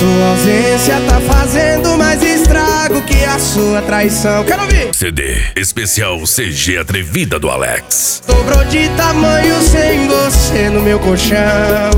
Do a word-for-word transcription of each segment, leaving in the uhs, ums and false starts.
Sua ausência tá fazendo mais estrago que a sua traição. Quero ouvir! C D especial C G Atrevida do Alex. Dobrou de tamanho sem você no meu colchão.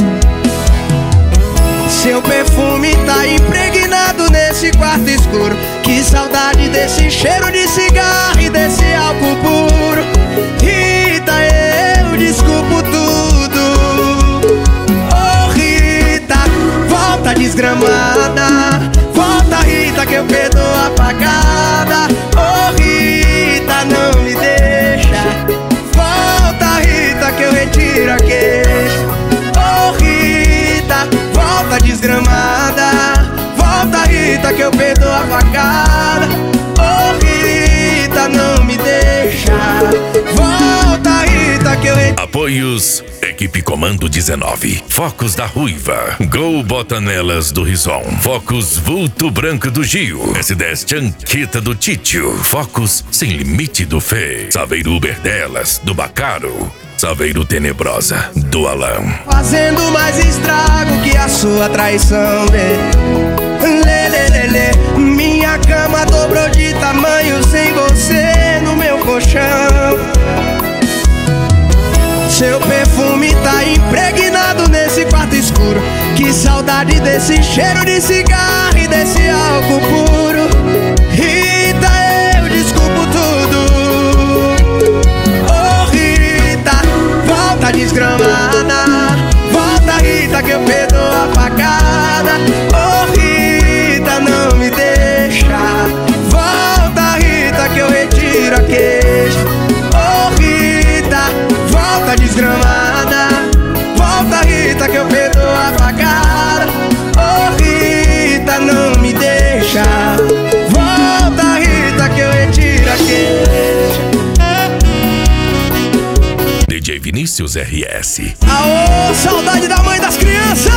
Seu perfume tá impregnado nesse quarto escuro. Que saudade desse cheiro de cigarro e desse álcool puro. Rita, eu desculpo tudo. Oh Rita, volta desgramada. Volta Rita que eu perdoo a pagada. Oh Rita, não me deixa. Volta Rita que eu retiro a queixa. Oh Rita, volta desgramada. Volta Rita que eu perdoo a facada. Oh Rita, não me deixa. Volta Rita que eu retiro. Apoios: Equipe Comando dezenove, Focos da Ruiva, Gol Botanelas do Rison, Focos Vulto Branco do Gil, S dez Chanqueta do Títio, Focos Sem Limite do Fê, Saveiro Uber delas do Bacaro, Saveiro Tenebrosa do Alan. Fazendo mais estrago que a sua traição, lê. Lê, lê, lê, lê. Minha cama dobrou de tamanho sem você no meu colchão. Seu perfume tá impregnado nesse quarto escuro. Que saudade desse cheiro de cigarro e desse álcool puro. Rita, eu desculpo tudo. Oh Rita, volta desgramada. Volta Rita que eu perdoo a facada. Oh Rita, não me deixa. Volta Rita que eu retiro a queixa. Oh Rita, volta desgramada. Volta Rita que eu perdoo a facada. Oh Rita, não me deixa. Volta Rita que eu retiro a queixa. D J Vinícius R S. Aô, saudade da mãe das crianças.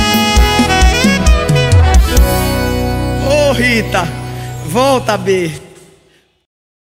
Ô Rita, volta B.